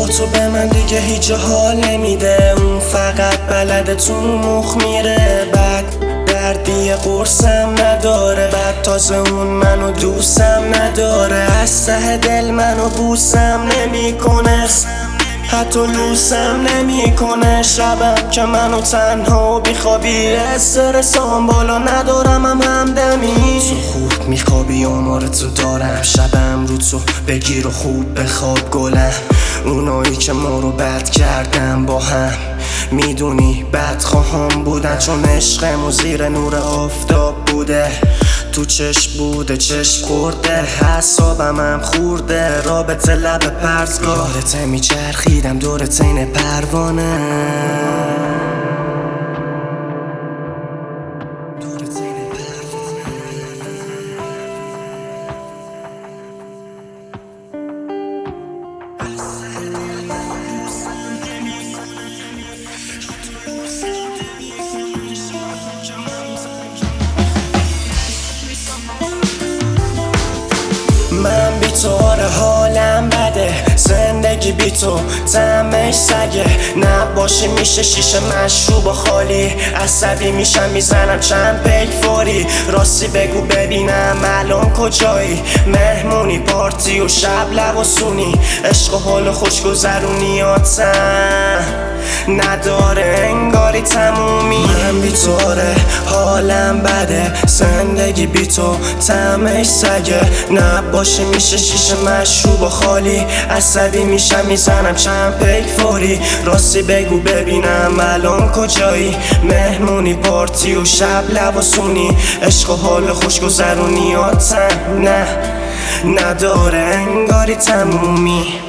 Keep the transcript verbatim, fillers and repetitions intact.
با تو به من دیگه هیچ حال نمیده. اون فقط بلده تو مخ میره. بعد دردی قرصم نداره. بعد تازه اون منو دوستم نداره. از ته دل منو بوسم نمیکنه. حتی لوسم نمیکنه. شبم که منو تنها و بیخوابی استرسام بالا ندارم هم همدمی. تو خوب میخوابی آمار تو دارم. شبم رو تو بگیر و خوب بخواب گلم. اونایی که ما رو بد کردن با هم میدونی بد خواهم بودن. چون عشقمو زیر نور آفتاب بوده. تو چشم بوده چشم خورده. حسابم هم خورده. رابطه لب پرتگاه یادته میچرخیدم دورت این پروانه. من بی تو آره حالم بده. زندگی بی تو طعمش سگه. نباشی میشه شیشه مشروب و خالی. عصبی میشم میزنم چند پیک فوری. راستی بگو ببینم الان کجایی؟ مهمونی پارتی و شب لباسونی. عشق و حال خوشگذرونیاتم نداره انگاری تمومی. من بی تو آره حالم بده. زندگی بی تو طعمش سگه. نباشه میشه شیشه مشروب و خالی. عصبی میشم میزنم چند پیک فوری. راستی بگو ببینم الان کجایی؟ مهمونی پارتی و شب لباسونی. عشق و حال خوشگذرونیاتم نه نداره انگاری تمومی.